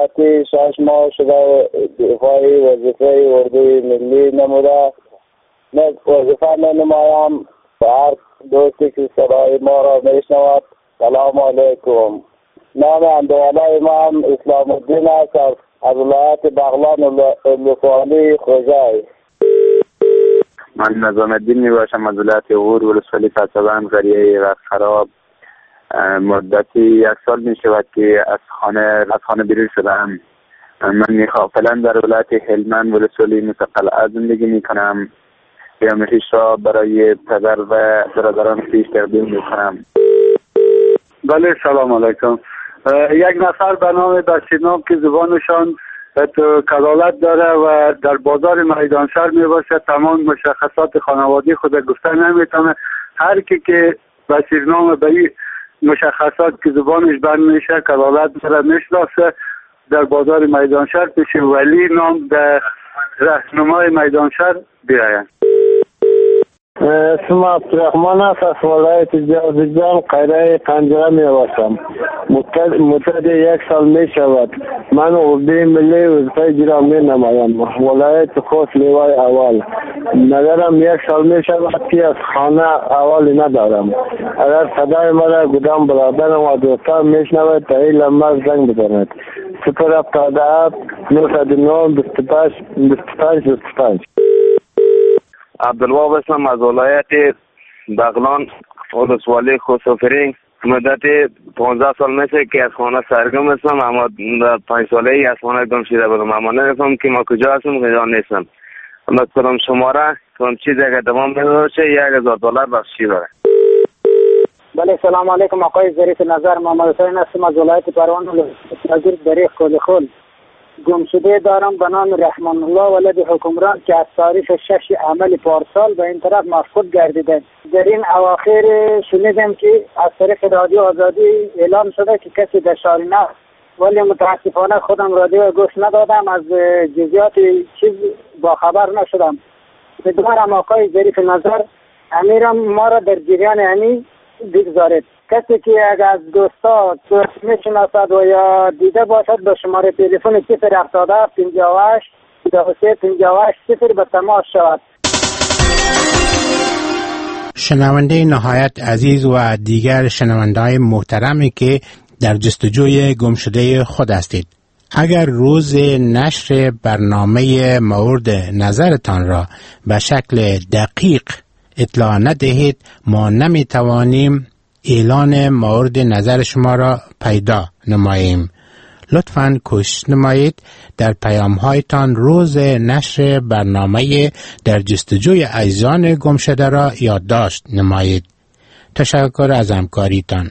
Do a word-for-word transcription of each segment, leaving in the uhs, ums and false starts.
مدتی شش ماه شده دفاعی وظیفه اردوی ملی نموده. من وظیفه ننمایم و هر دوستی که صدای ما را میشنود سلام علیکم. نام اندوالای من اسلام الدین است از ولایت بغلان ولسوالی خوزای. من نظام الدین می باشم از ولایت غور ولسوالی پسابند قریه رفت خراب. مدتی یک سال می شود که از خانه از خانه بیرون شدم. من میخوام فعلا در ولایت هلمند ولسوالی مستقل زندگی می کنم. پیام‌رسیش را برای پدر و برادران خویش تقدیم می کنم. بله سلام علیکم. یک نفر به نام بسیرنام که زبانشان کلالت داره و در بازار میدانشهر می باشه، تمام مشخصات خانوادی خود گفته نمیتونه. هر کی که بسیرنام به این مشخصات که زبانش بند میشه کلالت داره میشناسه، در بازار میدانشهر پیش ولی نام در رهنمای میدانشهر بیاین. اسم عبدالرحمن است از ولایت جوزجان قریه قنجره می باشم. مدت یک سال می شود من اردوی ملی وظیفه اجرا می نمایم. ولایت خوست لیوای اول. نظرم یک سال می شود که از خانه اولی ندارم. اگر صدای مرا کدام برادرم و دوستان می شنود تا این لمحه زنگ بزنید. صفر هفتاد و هفت نود و نه بیست و پنج بیست و پنج بیست و پنج. عبدالوهاب هستم از ولایت بغلان ولسوالی خوسوفرین. مدت پانزده سال میشه که از خانه سرگم هستم، اما پنج ساله ای از خانه گم شده بودم، اما نمیفهم که ما کجا هستم کجا نیستم. اما کدام شماره کدام چیزی که دوام میداشه یک هزار دلار بخشی داره. بله سلام علیکم آقای ظریف نظر. محمد حسین هستم از ولایت پروان وزیر دریغ کلخول. گمشده دارم به نام رحمان الله ولد حکمران که از تاریخ شش عمل پارسال به این طرف مفقود گردیده. در این اواخر شنیدم که از طریق رادیو آزادی اعلام شده که کسی در شهر نه، ولی متاسفانه خودم رادیو گوش ندادم، از جزئیات چیز با خبر نشدم. بدوارم آقای ظریف نظر امیرم ما را در جریان یعنی بگذارید. کسی که اگر از دوستا میشناسد و یا دیده باشد به شماره تلفن صفر هفتاد و هفت پنجاه و هشت پنجاه و سه پنجاه و هشت صفر به تماس شود. شنونده نهایت عزیز و دیگر شنونده‌های محترمی که در جستجوی گمشده خود هستید، اگر روز نشر برنامه مورد نظرتان را به شکل دقیق اطلاع ندهید، ما نمی توانیم اعلان مورد نظر شما را پیدا نماییم. لطفاً کوشش نمایید در پیام‌هایتان روز نشر برنامه در جستجوی عزیزان گمشده را یادداشت نمایید. تشکر از همکاریتان.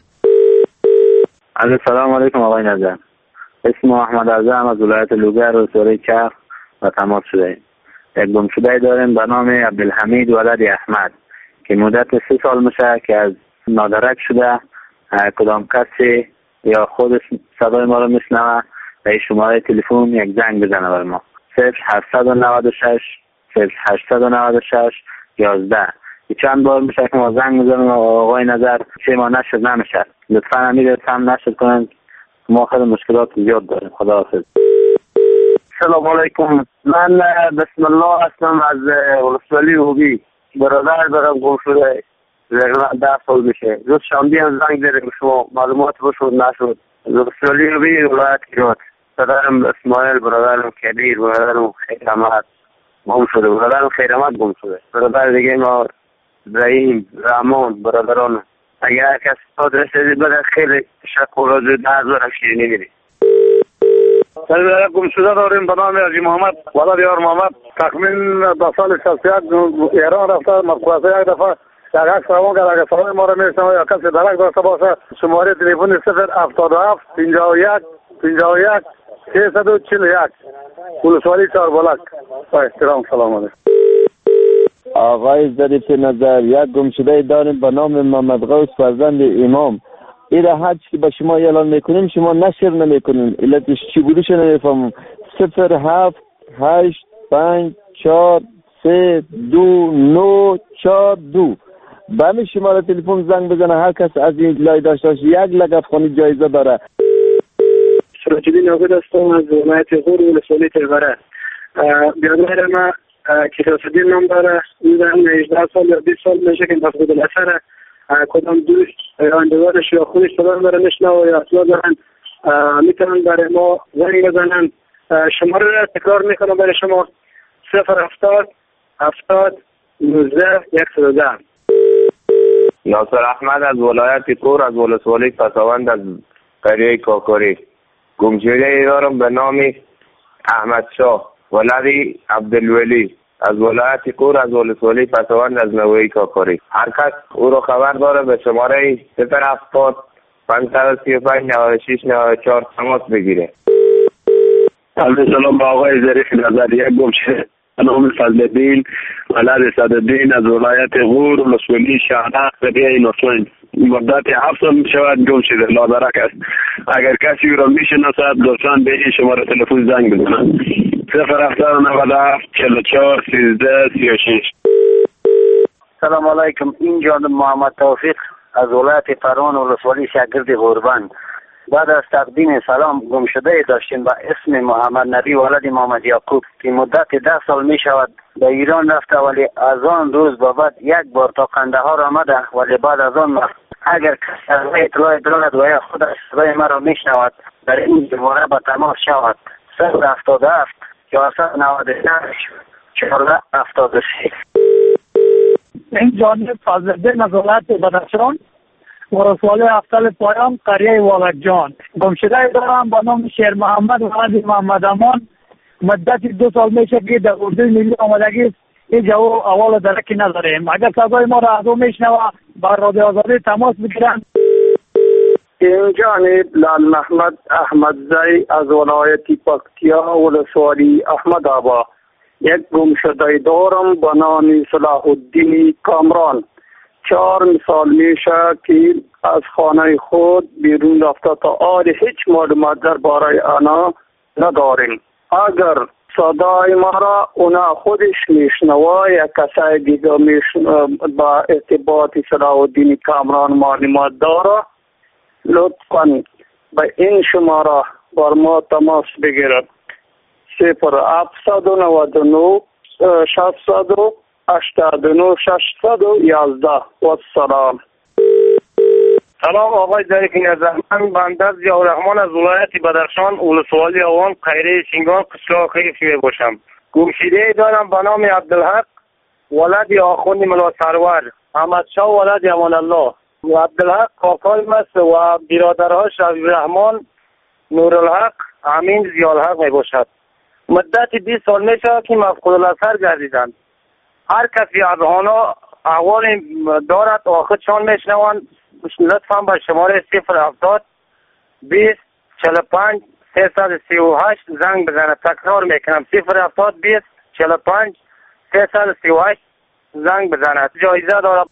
سلام علیکم آقای نظر. اسم احمد اعظم از ولایت لوگر و سوره چرخ و تماس شده. یک گمشده داریم به نام عبدالحمید ولد احمد که مدت سه سال میشه که از نادرک شده. کدام کسی یا خودش صدای ما رو میشنوه و این شماره تلفن یک زنگ بزنه بر ما. صفر هفتصد و نود و شش صفر هشتصد و نود و شش یازده. چند بار میشه که ما زنگ میزنیم آقای نظر چه ما نشد نمیشه. لطفا امیر هم نشد کنن، ما خیلی مشکلات زیاد داریم. خداحافظ. سلام علیکم. من بسم الله هستم از ولسوالی اوبی. برادر دارم گم شده ده سال میشه. روز شنبه هم زنگ داریم شما معلومات بشود نشد. ولسوالی اوبی ولایت گیرات. برادرم اسماعیل، برادرم کبیر، برادرم خیرمت گم شده. برادرم خیرمت گم شده. برادر دیگه ما ابراهیم، رحمان، برادران. اگر کسی آدرس دید بده خیلی تشکر. زود هزار شیرینی میری. سر گم شده داریم به نام حاجی محمد ولد یار محمد. تقریبا دو سال شصت و یک ایران رفته. مقصد یک دفعه یک عکس روان کرد. اگر صدای ما رو میشنوه یا کسی درک داشته باشه شماره تلفن صفر هفتاد و هفت پنجاه و یک پنجاه و یک سیصد و چهل و یک ولسوالی چهاربلک. با احترام سلام علیکم. آقای ظریف نظر یک گمشده داریم به نام محمد غوث فرزند امام. این حج که به شما اعلان میکنیم شما نشر نمیکنین، علتش چی بودش نمیفهمم. صفر هفت هشت پنج چهار سه دو نو چهار دو به همین شماره تلفن زنگ بزنه. هر کس از این اطلاعی داشته باشه یک لگد خانی جایزه داره. سراج الدین عابد هستم از ولایت غور ولسوالی تیغره. برادر ما که ریاست نام داره، این هجده سال یا بیست سال میشه که مفقود الاثر. کدام دوست اندوارش یا خودش صدا داره نشنوه یا اطلاع دارن میتونن برای ما زنگ بزنن. شماره را تکرار میکنم برای شما: صفر هفتاد هفتاد نوزده یک ده. ناصر احمد از ولایت کور از ولسوالی پسوند از قریه کاکوری. گمشده ای دارم به نام احمد شاه ولدی عبدالولی از ولایت کور از ولسوالی پسوند از نوی کاکوری. هر کس او را خبر داره به شماره صفر هفتاد پانصد و سی و پنج نود و شش نود و چهار تماس بگیره. سلام با آقای ظریف نظر. یک گمشده به نام فضل‌الدین ولد صدرالدین از ولایت غور ولسوالی شهرک قریه نوسوین. مدت هفت سال می شود گم شده، لادرک است. اگر کسی او را می شناسد لطفاً به این شماره تلفن زنگ بزنند: صفر هفتاد نود و هفت چهل و چهار سیزده سی و شش. سلام علیکم. این جان محمد توفیق از ولایت فرمان ولسوالی شگرد غوربند. بعد از تقدیم سلام، گمشده داشتیم با اسم محمد نبی ولد محمد یعقوب که مدت ده سال می شود به ایران رفته، ولی از آن روز به بعد یک بار تا قندهار آمده، ولی بعد از آن اگر کسی از اطلاع دارد و یا خود صدای مرا می شنود در این شماره به تماس شود: صفر هفتاد و هفت چهارصد و نود و شش چهارصد و هفتاد و سه. این جانب فضل‌الدین از ولایت بدخشان ولسوالی افتال پایان قریه والد جان. گمشده دارم به نام شیر محمد ولد محمد امان. مدت دو سال میشه که در اردوی ملی آمدگی این جو اول درکی نداریم. اگر صدای ما را از او میشنوه بر رادیو آزادی تماس بگیرن. این جانب لال محمد احمد زی از ولایت پکتیا ولسوالی احمد آبا. یک گمشده دارم به نام صلاح الدین کامران. چهار مثال میشه که از خانه خود بیرون رفته، تا آن هیچ معلومات درباره آنها نداریم. اگر صدای ما را اونا خودش میشنوه یا کسای دیگه با ارتباط صلاح الدین کامران معلومات داره، لطفاً به این شماره بر ما تماس بگیرد: صفر هفتصد و نود و نه ششصد و هشتاد و نه ششصد و یازده. و سلام. سلام آقای ظریف نظر. من بنده ضیاءالرحمن از ولایت بدخشان ولسوالی اوان قریه شینگان قشلاق خیف می باشم. گمشده دارم به نام عبدالحق ولد آخوند ملا سرور، احمد شاه ولد امان الله. عبدالحق کاکای است و برادرهاش عبدالرحمن، نورالحق، امین، ضیاءالحق می باشد. مدت بیست سال می شود که مفقود الاثر گردیدند. هر کسی از آنها احوال دارد و خودشان میشنوند، لطفاً به شماره صفر هفتاد بیست چهل و پنج سیصد و سی و هشت زنگ بزنند. تکرار میکنم: صفر هفتاد بیست چهل و پنج سیصد و سی و هشت زنگ بزنند. جایزه دارد.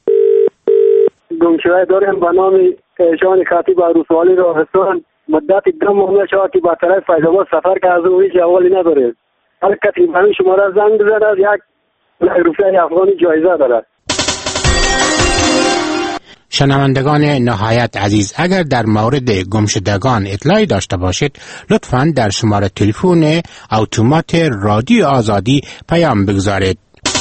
گمشده داریم به نام جان خطیب عروسوالی راهستان. مدت دو ماه شد که با طرف فیض‌آباد سفر که از اون هیچ احوالی نداره. هر کسی به این شماره زنگ بزند یک روپیه افغانی جایزه دارد. شنوندگان نهایت عزیز، اگر در مورد گمشدگان اطلاعی داشته باشید لطفاً در شماره تلفن اتومات رادیو آزادی پیام بگذارید.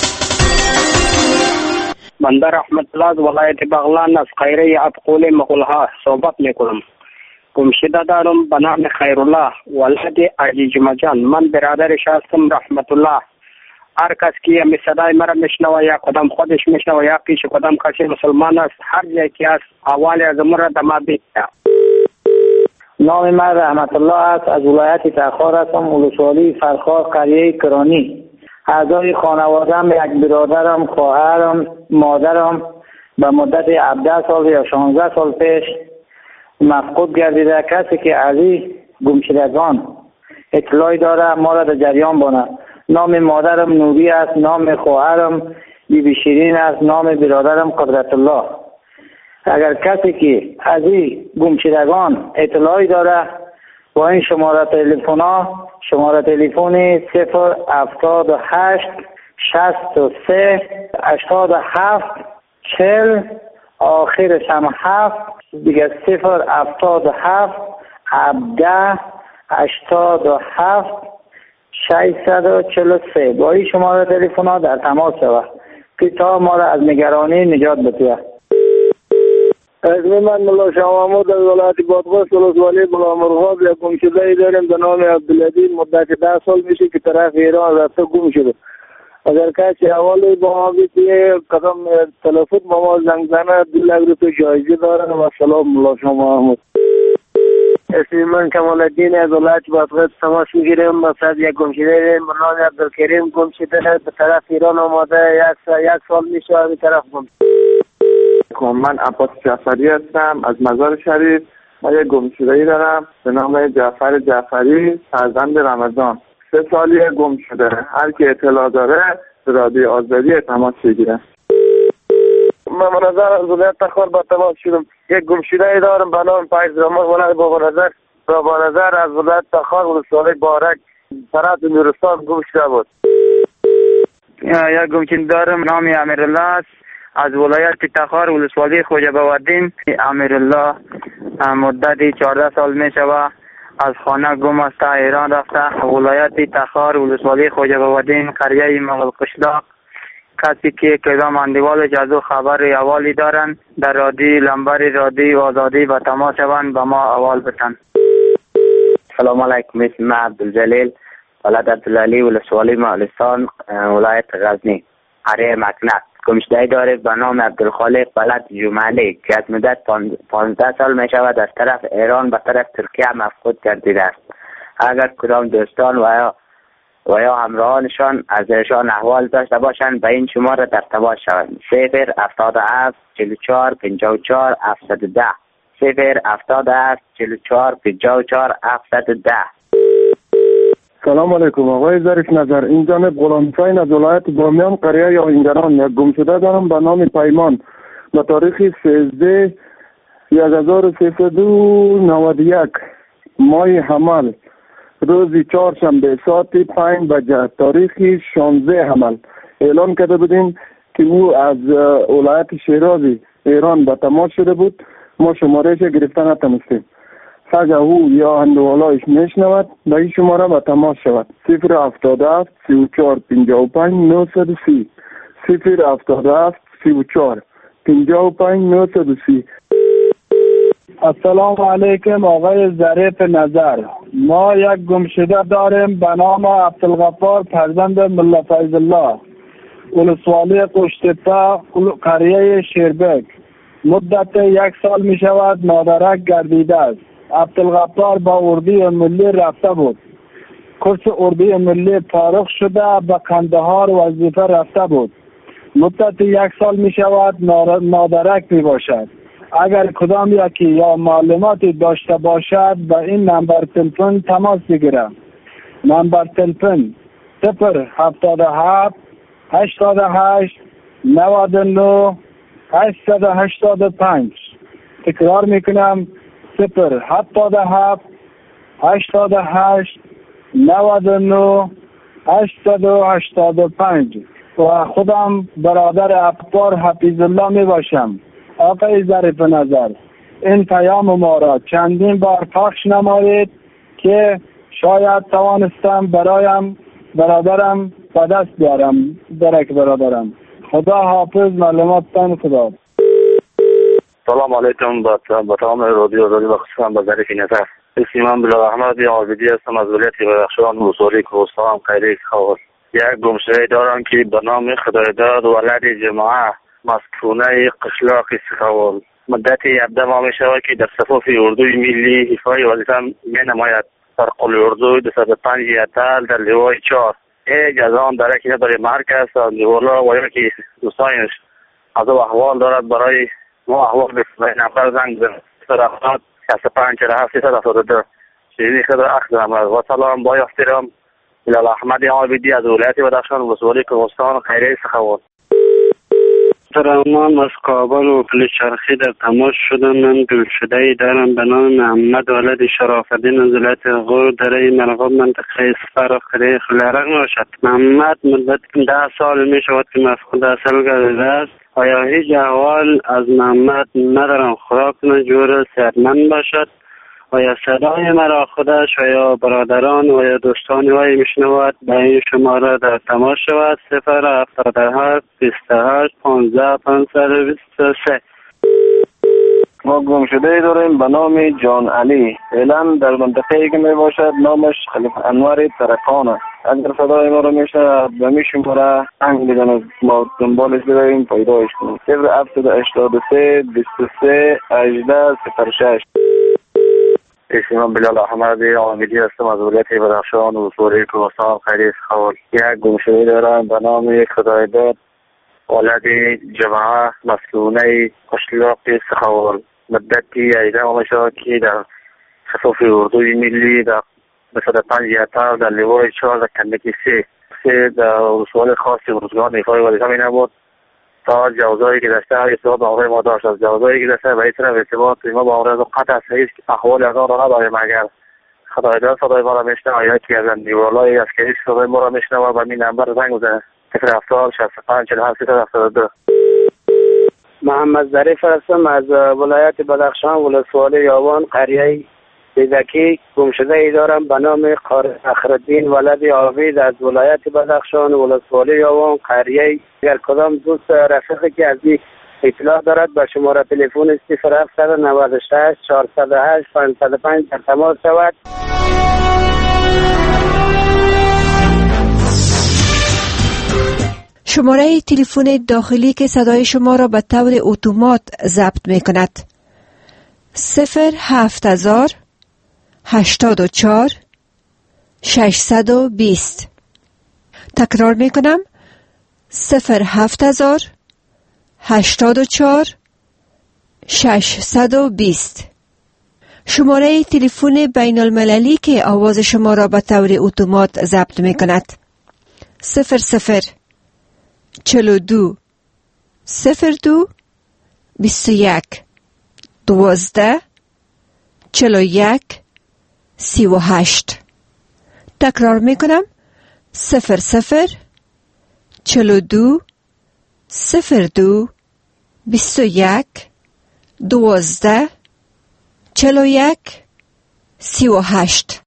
بنده رحمت الله از ولایت بغلان از قریه ابقول مغلها صحبت میکنم. گمشده دارم به نام خیرالله ولد عزیز مجان. من برادرش هستم رحمت الله. هر کس که می صدای مرا میشنوه یا کدام خودش میشنوه یا پیش کدام کسی مسلمان است، هر جایی که است اول از امور دما بیت. نام من رحمت الله است. از ولایت تخار هستم ولسوالی فرخار قریه کرانی. اعضای خانواده‌ام یک برادرم، خواهرم، مادرم به مدت هفده سال یا شانزده سال پیش مفقود گردیده. کسی که از این گمشدگان اطلاعی داره ما را در جریان بانه. نام مادرم نوری است، نام خواهرم بیبی شیرین است، نام برادرم قدرت الله. اگر کسی که از این گمشدگان اطلاعی داره با این شماره تلفن ها، شماره تلفن صفر هفتاد و هشت شصت و سه هشتاد و هفت چهل آخرش هم هفت دیگه صفر هفتاد و هفت هفده هشتاد و هفت ششصد و چهل و سه. با این شماره تلفن ها در تماس شود که تا ما را از نگرانی نجات بده. اسم من ملا شاه محمود از ولایت بادغیس ولسوالی بلامرغاب. یک گمشده داریم به نام عبدالعزیز، مدت ده سال میشه که طرف ایران رفته گم شده. اگر کسی حوالی با ما بیتی قدم تلفن با ما زنگ زنه دو لک روپیه جایزه داره. و سلام ملا شاه محمود. اسم من کمال الدین از ولایت بادغیس تماس میگیریم. مثلا یک گمشده داریم به نام عبدالکریم گم شده به طرف ایران آمده. یک سال یک سال میشه به طرف گم. من عباس جعفری هستم از مزار شریف. من یک گمشده‌ای دارم به نام جعفر جعفری فرزند رمضان. سه سالی گم شده. هر کی اطلاع داره به رادیو آزادی تماس بگیره. من منظر از ولایت تخار با تماس شدم. یک گمشده‌ای دارم به نام فایز رحمان ولایت بابا نظر. بابا نظر از ولایت تخار ولسوالی بارک طرف نورستان گم شده بود. یک گمشده دارم نام امیرالله از ولایت تخار ولسوالی خوجه بودین. امیرالله مدتی چهارده سال می شود از خانه گم است. ایران رفته. ولایت تخار ولسوالی خوجه بودین قریه مغل قشلاق. کسی که کدام اندیوالش از او خبر اوالی دارن در رادی لمبر رادی آزادی و تماس شوند به ما اول بتن. سلام علیکم. اسم من عبدالجلیل ولد عبدالعلی ولسوالی مالستان ولایت غزنی قریه مکنت. گمشده‌ای داره به نام عبدالخالق ولد جمعلی که از مدت پانزده سال می شود از طرف ایران به طرف ترکیه مفقود گردیده است. اگر کدام دوستان و یا و یا همراهانشان از ایشان احوال داشته باشند به این شماره در تماس شوند. صفر هفتاد و هفت چهل و چهار پنجاه و چهار هفتصد و ده. صفر هفتاد و هفت چهل و چهار پنجاه و چهار هفتصد و ده. سلام علیکم. آقای ظریف نظر، این جانب غلام حسین از ولایت بامیان قریه یاینگران. یک گمشده دارم به نام پیمان به تاریخ سیزده یک هزار و سیصد و نود و یک ماه حمل روزی چهارشنبه ساعت پنج بجه تاریخ شانزده حمل اعلان کرده بودیم که او از ولایت شیرازی ایران به تماس شده بود. ما شمارهش گرفته نتونستیم. اگر او یا اندوالایش میشنود به این شماره به تماس شود. صفر هفتاد و هفت سی و چهار پنجاه و پنج نهصد و سی. صفر هفتاد و هفت سی و چهار پنجاه و پنج نهصد و سی. السلام علیکم آقای ظریف نظر. ما یک گمشده داریم به نام عبدالغفار فرزند ملا فیض الله ولسوالی قشتپه قریه شیربک. مدت یک سال می شود مادرک گردیده است. عبدالغفار با اردوی ملی رفته بود. کورس اردوی ملی فارغ شده به قندهار وظیفه رفته بود. مدت یک سال می شود مادرک می باشد. اگر کدام یکی یا معلوماتی داشته باشد به این نمبر تلفن تماس بگیرم. نمبر تلفن صفر هفتاد و هفت هشتاد و هشت نود و نه هشتصد و هشتاد و پنج. تکرار میکنم صفر هفتاد و هفت هشتاد و هشت نود و نه هشتصد و هشتاد و پنج. و خودم برادر عبدالغفار حفیظ الله می باشم. آقای ظریف نظر، این پیام ما را چندین بار پخش نمایید که شاید توانستم برایم برادرم به دست بیارم. درک برادرم. خدا حافظ. معلوماتتان خدا. سلام علیکم با تمام رادیو آزادی و خصوصا با ظریف نظر. اسم من بلال احمد عابدی هستم از ولایت بدخشان ولسوالی کوهستان قریه خاور. یک گمشده دارم که به نام خدایداد ولد جماعه مسکونه قشلاق سخاول. مدت هفده ماه می شود که در صفوف اردوی ملی ایفای وظیفه می نماید. در قل اردوی دویست و پنج یتل در لیوای چهار. یک از آن درکی برای مرکز از لیوالا و یکی دوستانش از او احوال دارد برای ما احوال بسید. نفر زنگ زن سر افتاد شست پنج چهل هفت سیصد هفتاد و دو. شیرینی خود را اخذ نماید. و سلام با احترام بلال احمد عابدی از ولایت بدخشان ولسوالی کوهستان قریه سخاول. ترمان از کابل و پل چرخی در تماس شدم. من گمشده‌ای دارم به نام محمد ولد شراف‌الدین از ولایت غور دره مرغاب منطقه اسفر و قریه خلیرق باشد. محمد مدت ده سال می شود که مفقود اصل گردیده است. آیا هیچ احوال از محمد ندارم؟ خوراک کنه جور صحتمند باشد. و یا صدای مرا خودش و یا برادران و یا دوستان وی میشنود به این شماره در تماس شود صفر هفتاد و هشت بیست و هشت پانزده پانصد و بیست و سه. ما گمشده داریم به نام جان علی، فعلا در منطقه که می باشد نامش خلیفه انور ترکان است. اگر صدای ما رو میشه به می شماره هنگ بزنید ما دنبالش برویم پیدایش کنیم. صفر هفتاد و هشتاد و سه بیست و سه هجده صفر شش. اسمم بلال احمدی آمیدی هستم از ولایت بدخشان و سوری کوهستان خیلی خول. یک گمشده دارم به نام یک خدایداد ولد جماعه مسلونه اشلاق سخول. مدتی ایده آمشه که در خصوص اردوی ملی در مثل پنج یتر در لیوای چهار در کندکی سه سه در رسول خاصی روزگان ایفای ولیده می نبود تا جوزایی که داشته ارتباط با آقای ما داشت. از جوزایی که داشته به این طرف ارتباط ما با آقای قطع است که احوال از آن را نداریم. اگر خدایدار صدای ما را میشنه و یکی از نیورالای عسکری صدای ما را میشنه و به این نمبر زنگ بزنه صفر هفتاد شصت و پنج چهل و هفت سیصد و هفتاد و دو. محمد ظریف هستم از ولایت بدخشان ولسوالی یاوان قریه بیزکی. گمشده ای دارم به نام فخرالدین ولد عابد از ولایت بدخشان ولسوالی یاوان قریه. اگر کدام دوست رفیقی که از این اطلاع دارد به شماره تلفن صفر هفتصد و نود و شش چهارصد و هشت پانصد و پنج در تماس شود. شماره تلفن داخلی که صدای شما را به طور اتومات ضبط می کند صفر هفت هزار هشتاد و چهار ششصد و بیست. تکرار می کنم صفر هفت هزار هشتاد و چهار ششصد و بیست. شماره تلفن بین المللی که آواز شما را به طور اتومات ضبط می کند صفر صفر چهل و دو صفر دو بیست و یک دوازده چهل و یک سی و هشت. تکرار می کنم صفر صفر چهل و دو صفر دو بیست و یک دوازده چهل و یک سی و هشت.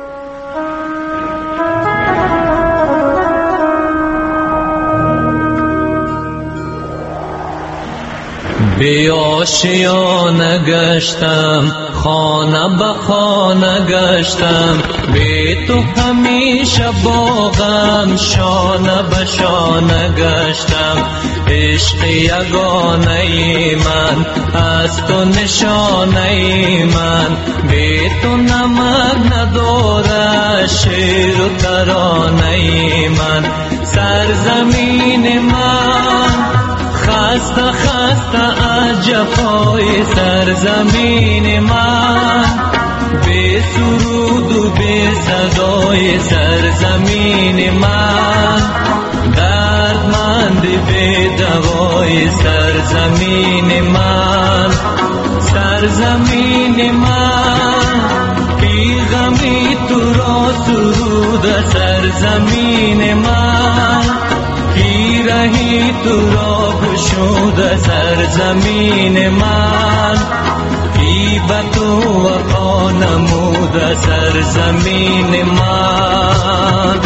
بی آشیانه گشتم خانه به خانه گشتم بی تو همیشه باغم شانه به شانه گشتم عشق یگانه من از تو نشانه من بی تو نمک نداره شعر و ترانه من سرزمین من خسته خسته عجفای سرزمین من بی سرود و بی صدای سرزمین من دردمند بی دوای سرزمین من سرزمین من بی غمی تو را سرود سرزمین من رهی تو را گشود سرزمین من ای به تو وفا نمود سرزمین من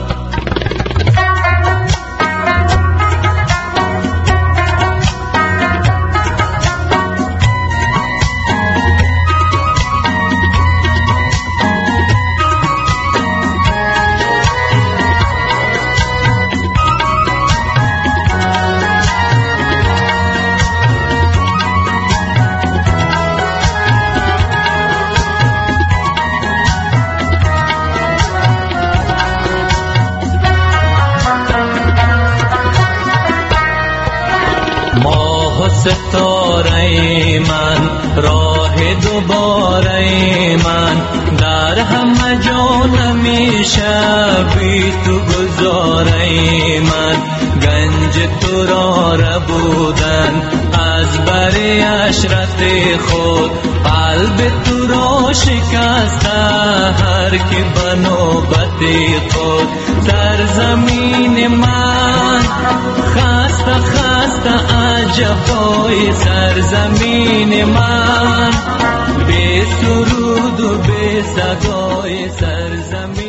ستاره من راه دوباره من در همه جا نمیشه بی تو گذاره من گنج تو را ربودن از بری عشرت خود قلب تو را شکسته هر کی به نوبت خود سرزمین من، خسته خسته عجبای سرزمین من، بی سرود و بی صدای سرزمین